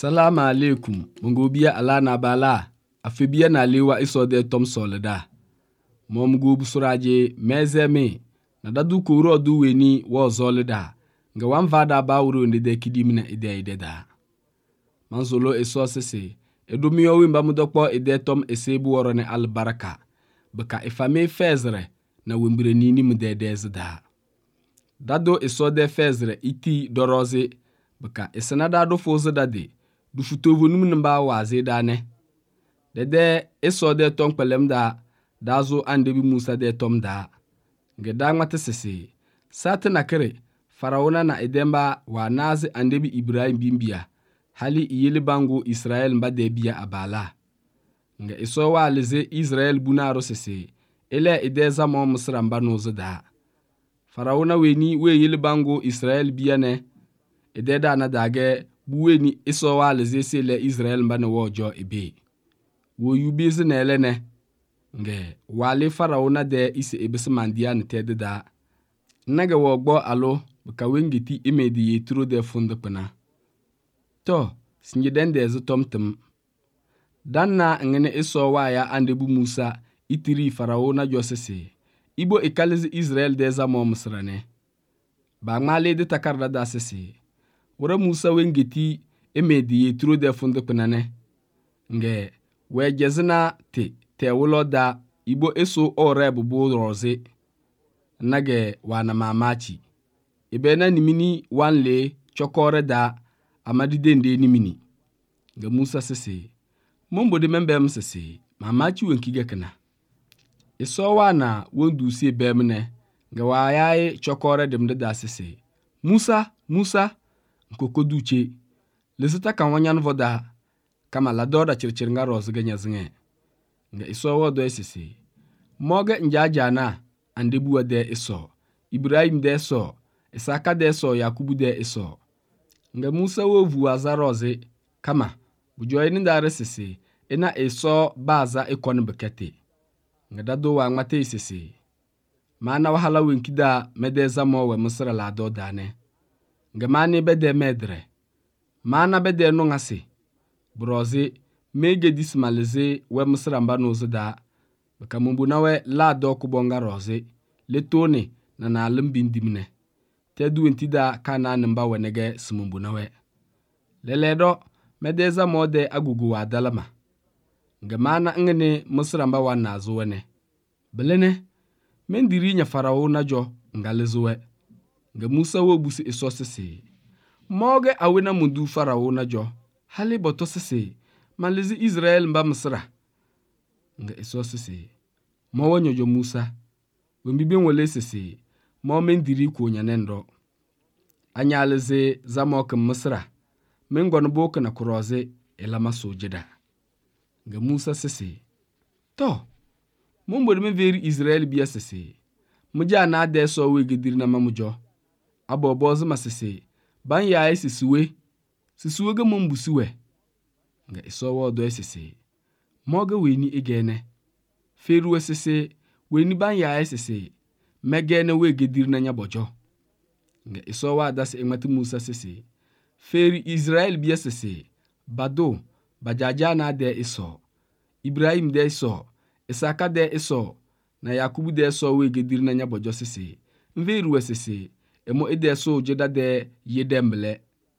Salamu alaikum. Mungu biya ala na bala. Afibiya na lewa iso de tom solida. Momgu busuraje mezeme. Na dadu kuro du weni wo zolida. Nga wamvada ba uru ndide kidimina ide da. Manzolo iso sese. Edomiyo wimba mudokpo ide tom esebu worone albaraka. Baka ifame fezre na wimbire nini mudede zida. Dado iso de fezre iti doroze. Baka isana dado foze dade. Du futovu numba waze dane. Dede iso de tom pelem da. Dazo andebi Musa de tom da. Ngeda ngwate sese. Sate nakere. Faraona na edemba wa nazi andebi Ibrahim bimbia. Hali iyeli bango Israel mba debia abala. Nga iso wa alize Israel bunaro sese. Ele ideza mo Misra mba noze da. Faraona weni we yeli bango Israel biane. Ideda na dage buweni iso wa alize sele Israel mba ne wojo ebe. Wo yubizi na elene. Nge wale Faraona de ise ebese mandia ne tede da. Nage wogbo alo baka wengiti imedi yeturo de funde pena. To, sinjiden de zitomtem. Danna ngene iso wa ya andebu Musa itiri Faraona josese. Ibo ikalizi Israel de zamo Misrane. Ba ngale de takarda da sese. Wura Musa wengiti imedi yeturo de funde pena ne. Nge wejezina te wulo da ibo iso ore bubu roze. Nage wana mamachi. Ibena nimini wanle chokore da amadi dende nimini. Nga Musa sese. Mombo de membem sese. Mamachi wenkige kena. Iso wana wondu se bemne. Nga wayaye chokore demde da sese. Musa. Nkoko duche. Lesita kan wanyan voda. Kama la doda chirchir nga rozge nyazinge. Nga iso wodo sese. Moge njajana andebu de iso. Ibrahim de so. Isaka de so Yakubu de iso. Nga Musa wovu wazaroze. Kama. Bujoy ni dare sese. Ina iso baza ikon bekete. Nga dado wa ngmate sese. Mana wahala wenkida medeza mowe Misra la do dane. Nga mani bede medre. Mana bede nungase. Broze. Mege dismalize we Misra mba noze da. Baka mumbunawe la do kubonga roze. Letone na alimbindimne. Tedu entida kana namba wenege simumbunawe. Leledo medeza mode agugu wa dalama. Ngemana ngene Misra mba wana zuwene. Belene mendiri nya Faraona jo ngalezuwe. Nge Musa wobusi iso sese. Moge awena mundu Faraona jo. Hali boto sese. Malizi Israel mba Misra. Nge iso sese. Mowe nyojo Musa. Wembibi nwele sese. Mo mendiri kwonya nendo. Anyalize zamoke Misra. Mengon boke na kuroze elama sojeda. Nga Musa sese. To. Mumbode me veri Israel biya sese. Muja na ade so wegidiri na mamujo. Abobozi ma sese. Ban yae sisuwe. Sisuwe ge mumbusiwe. Nga iso wodo sese. Moge weni igene. Feruwe sese. Weni ban yae sese. Megene wegidiri na nyabojo. Nga iso wa dasi engmati Musa sese. Feri Israel biya sese. Bado. Bajaja na de iso. Ibrahim de iso. Isaka de iso. Na Yakubu de iso wegidiri na nyabojo sese. Mveruwe sese. Emo ide so jeda de yedemble.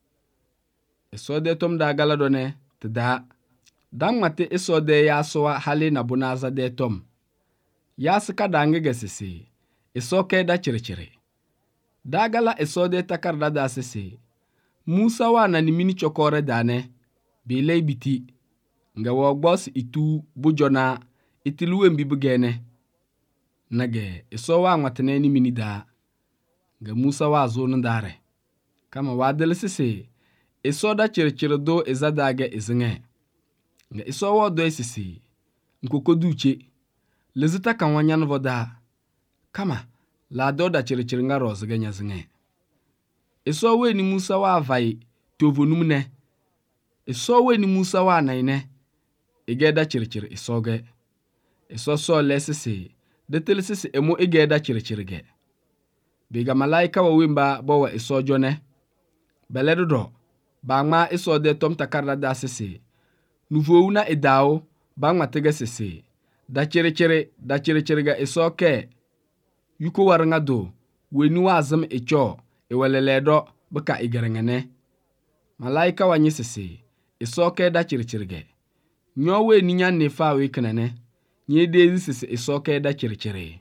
Iso de tom da galadone. Tada. Dangmate iso de ya soa hali na bunaza de tom. Ya sika dangege sese. Iso ke da chirichiri. Dagala iso de takarda da sese. Musa wa na nimini chokore dane. Bile biti. Nga wogbos itu bujona. Itiluwe mbibu gene. Nage iso wa ngwatene nimini da. Nga Musa wa zonu dare. Kama wadele sese. Iso da chirichiri do izadage izinge. Nga iso wa do sese. Nkoko duche. Lezita kan wanyan voda. Kama. La doda chirichiri nga rozge nyazinge. Iso we ni Musa wa vai. Tovonumne. Iso we ni Musa wa naine. Igeda chirichiri isoge. Iso so lesese. Detele sese emo igeda chirichiri ge. Biga malaika wa wimba bawa iso jone. Beledodo. bangma iso de tom takarda da sese nuvo na idao bangma tege sese da chere ga iso ke yuko warnga do weni wazam icho iweleledo baka igerengene malaika wanyi sese iso ke da chere nyowe ninya nefa we kenene nye de sese iso ke da chere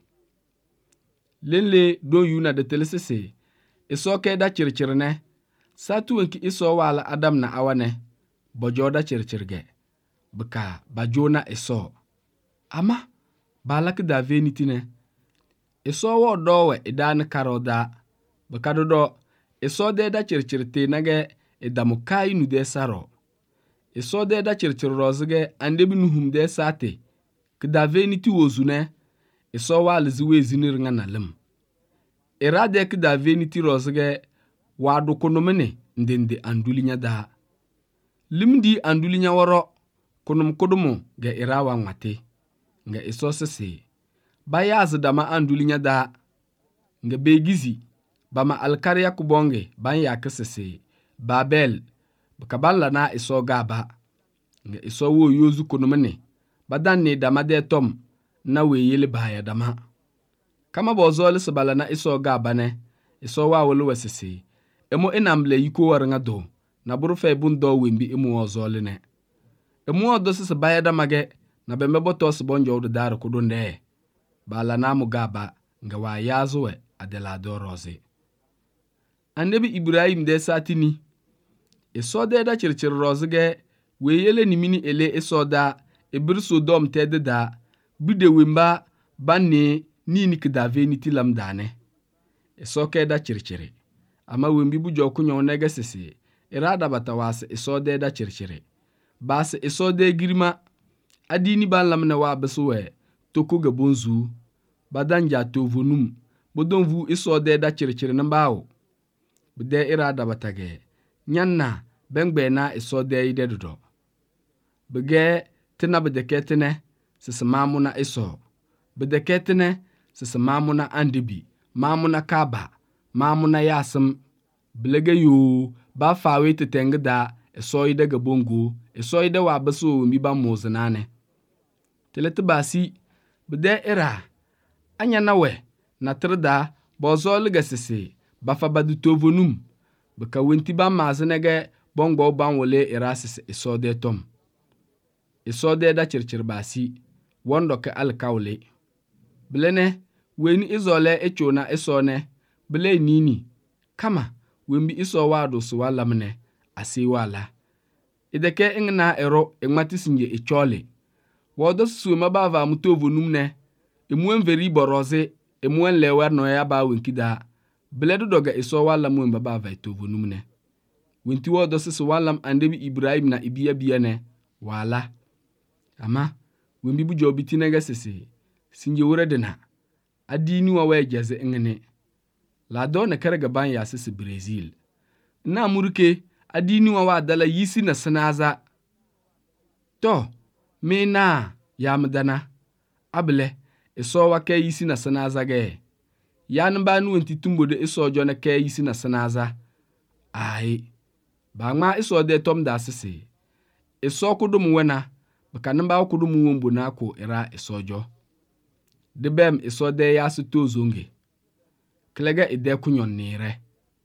lenle don yuna de telesese iso ke da chere ne satu wenki iso wala adam na awane bojo da chere baka bajona iso ama balak da venitine iso wo dowe idan karoda baka dodo iso de da chere te nage idamu kai nu de saro iso de da chere rozge ande bi nuhum de sate kda veniti wozune iso wala ziwe zinir nga nalim irade kda veniti rozge wadu konomene ndende andulinya da limdi andulinya woro konum kodumu ga irawa ngate nga iso sese bayaz dama andulinya da nga begizi bama alkarya kubonge ban ya kesese babel bakaballa na iso gaba nga iso wo yozu konomene badan ne dama de tom na weyele baya dama kama bozole sebala na iso gaba ne iso wa wolu wesese emo enamble yiko warnga do na burufe bundo wembi emo ozole ne emo odo sese baya dama ge na bembe botos bonjo do dar kudunde bala na mu gaba nga wa yazuwe adela do roze annabi ibrahim de satini iso de da chere rozge weyele ni mini ele iso da ibir sodom tede da bide wemba banne ni kda veniti lam dane iso ke da chere ama wembi bujo kunyo nege sese irada batawase iso de da chere bas iso de girma adini ban lam na wa besuwe toko gabonzu badanja tovonum bodon vu iso de da chere nambawo bide irada batage nyanna bengbe na iso de ide dodo bege tina bedeketene sese mamuna iso bedeketene sese mamuna andibi mamuna kaba mamuna yasem blege yo ba fawe tetenge da iso ide gabongo iso ide wa beso mi ba mozenane telete basi bede ira anya nawe na trda bozol gasese bafa badu tovonum beka wenti ba mazenege bongbo banwole irasese iso de tom iso de da chere basi wondo ke alkawle blene weni izole echona iso ne ble nini kama wembi iso wado so walamne ase wala ideke ingna ero engmati sinje echole wodo suema bava mutovonum ne emuen veri boroze emuen lewer no ya ba wenkida bledo doga iso walam wemba bava itovonum ne wenti wodo sese walam andebi ibrahim na ibiya biya ne wala ama wembi bujo bitinega sese sinje wuredena adini wa wejeze ngene la do na karga ban ya sese brazil na murke adini wa dala yisi na sanaza to me na ya mdana able iso wa ke yisi na sanaza ge ya nba nu wenti tumbode iso jo na ke yisi na sanaza ai bangma iso de tom da sese iso kudum wena baka namba kudum wombo na ko era isojo de bem iso de ya sito zonge klega ide kunyon nire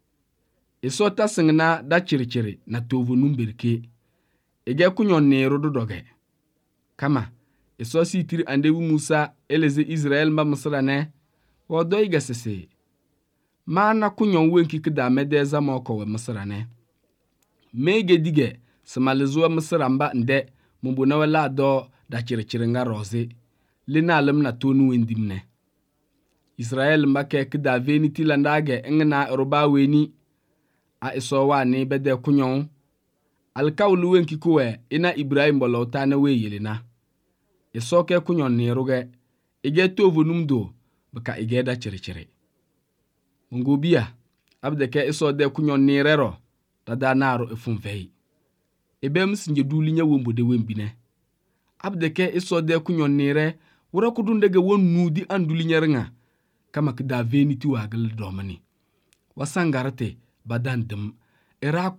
iso ta singna da chirchiri na tovonum berke ege kunyon niru doge kama iso sitiri andebu musa eleze israel ma misra ne wodo iga sese mana kunyon wenki kida medeza moko we misra ne mege dige samalizuwa misra mba nde mubuna wala do da chirchiri nga roze lina alam na tonu wendimne israel mbake kida veniti landage ngna roba weni a iso wani bede kunyon alkawlu wenki kuwe ina ibrahim bolota na we yelina iso ke kunyon ni ruge ige tovonum do baka ige da chirchiri ngobia abdeke iso de kunyon ni rero tada naro efunvei ebem sinje dulinya wombo de wembine abdeke iso de kunyon nire wura kudundege won nudi andulinya ringa kama kida veniti wagal domani wasangarte badan dum irako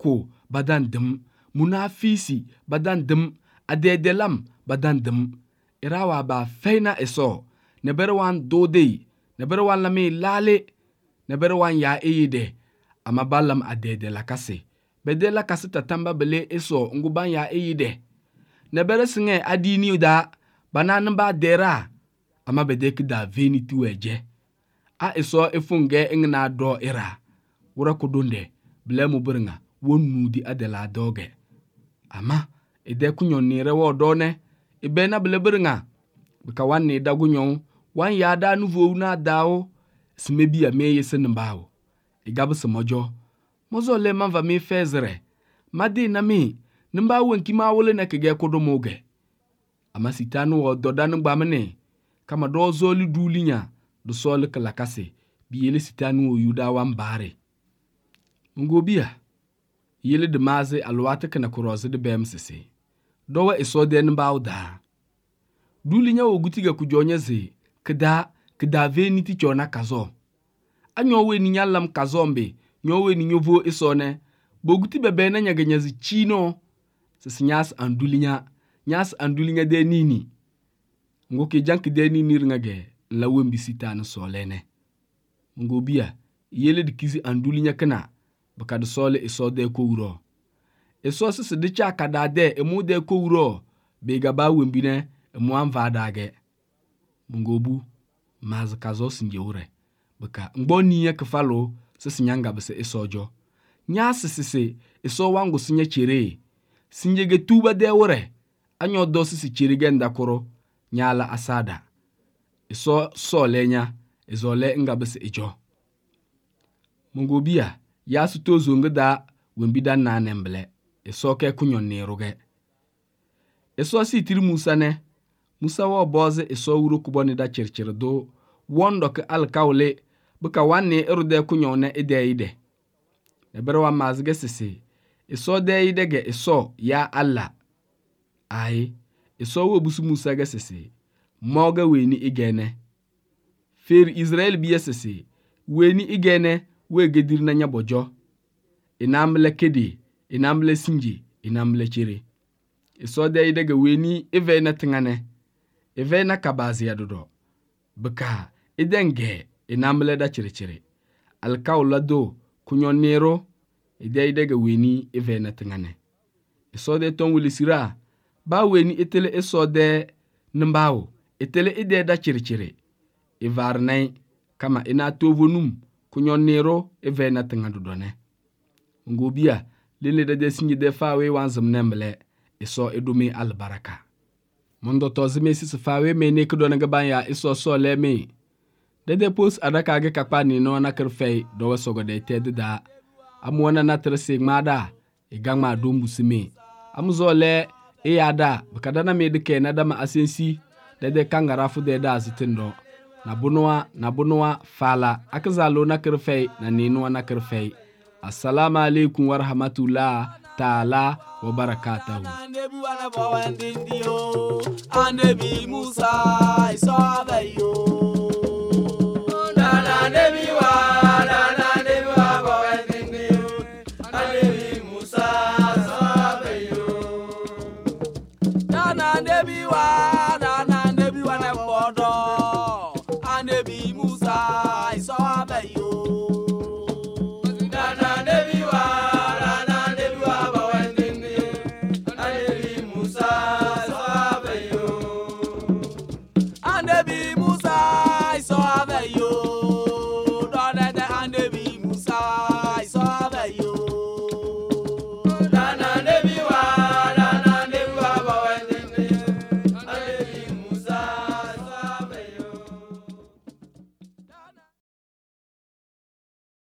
badan dim, munafisi badan dim, adedelam badan dim. Irawa ba feina eso, nebere wan dodei, nebere wan lami lale, nebere wan ya eyide, ama balam adede lakase. Bede lakase tatamba bele eso nguban ya eyide. Nebere singe adini da, banan ba dera, ama bede kida veni tuweje. A eso efunge ingna do ira. Wura kudunde, bile mubiringa, won nudi adela doge. Ama, ide kunyon nire wo done, ibe na bile biringa. Bika wan ni dagunyon, wan yada nuvo na dao, simebi ya meye senembao. Igabu semojo, mozo le manva mi fezere. Madi na mi, nimba wenki ma wole na kege kudumoge. Ama sitanu wo dodanu gbamene, kama do zoli dulinya, do soli kalakase, biyele sitanu wo yuda wan bare. Ngobia, yele de maze alwate kana kuroze de bem sese. Dowa isode nimba da. Dulinya wo gutiga kujonye ze, keda veni ti chona kazo. Anyowe ni nyalam kazombe, nyowe ni nyovo isone, boguti bebe na nyaganyazi chino, sisi nyas andulinya de nini. Ngoke janki de nini ringage, la wembi sita na solene. Ngobia, yele de kizi andulinya kana, baka de sole iso de ko uro. Iso sisi de cha kadade emu de ko uro, bega ba wembine emu anvadage. Ngobu, mazi kazo sinje ure. Baka ngbo niye kefalo, sisi nyanga bese isojo. Nya sisi iso wangu sinye chere. Sinje ge tuba de ure. Anyo do sisi chere genda koro, nyala asada. Iso sole nya, izole nga bese ijo. Mungobia, ya suto zonge da wembida na nemble. Iso ke kunyon niruge. Iso si tiri Musa ne. Musa wa boze iso uro kuboni da chirchir do. Wondo ke alkawle, buka wanne irude kunyon ne ide. Nebere wa mazge sisi. Iso de ide ge iso ya Allah. Ai, iso wo busu Musa ge sisi. Moga weni igene. Fer Israel biye sisi. Weni igene, we gedir na nyabojo. Inamle kedi, inamle sinji, inamle chiri. Iso de ide ge weni ive na tingane. Ive na kabazi ya dodo. Buka, idenge, inamle da chiri. Alkawla do, kunyon nero, ide ge weni ive na tingane. Iso de ton wilisira, ba weni itele iso de nimbawo, itele ide da chiri. Ivarnai, kama ina tovonum, kunyon nero, ive na tingane dodone. Ngobia, lele de sinji de fawe wanzim nembele, iso idumi albaraka. Mondo tozime sisi fawe mene kudona gabanya iso so leme. Dede pos adaka age kakpani no na kerfei dowe sogo de tede da. Amuwana na terese ngmada, igangma dombu sime. Amuzo le yada, bakadana medike na dama asensi, dede kangarafu de da azitindo. Na bunua fala, akazalo na kerfei na ninuwa na kerfei. Assalamu alaikum wa rahmatullah ta'ala wa barakatuhu. Anebi Musa, isabayo.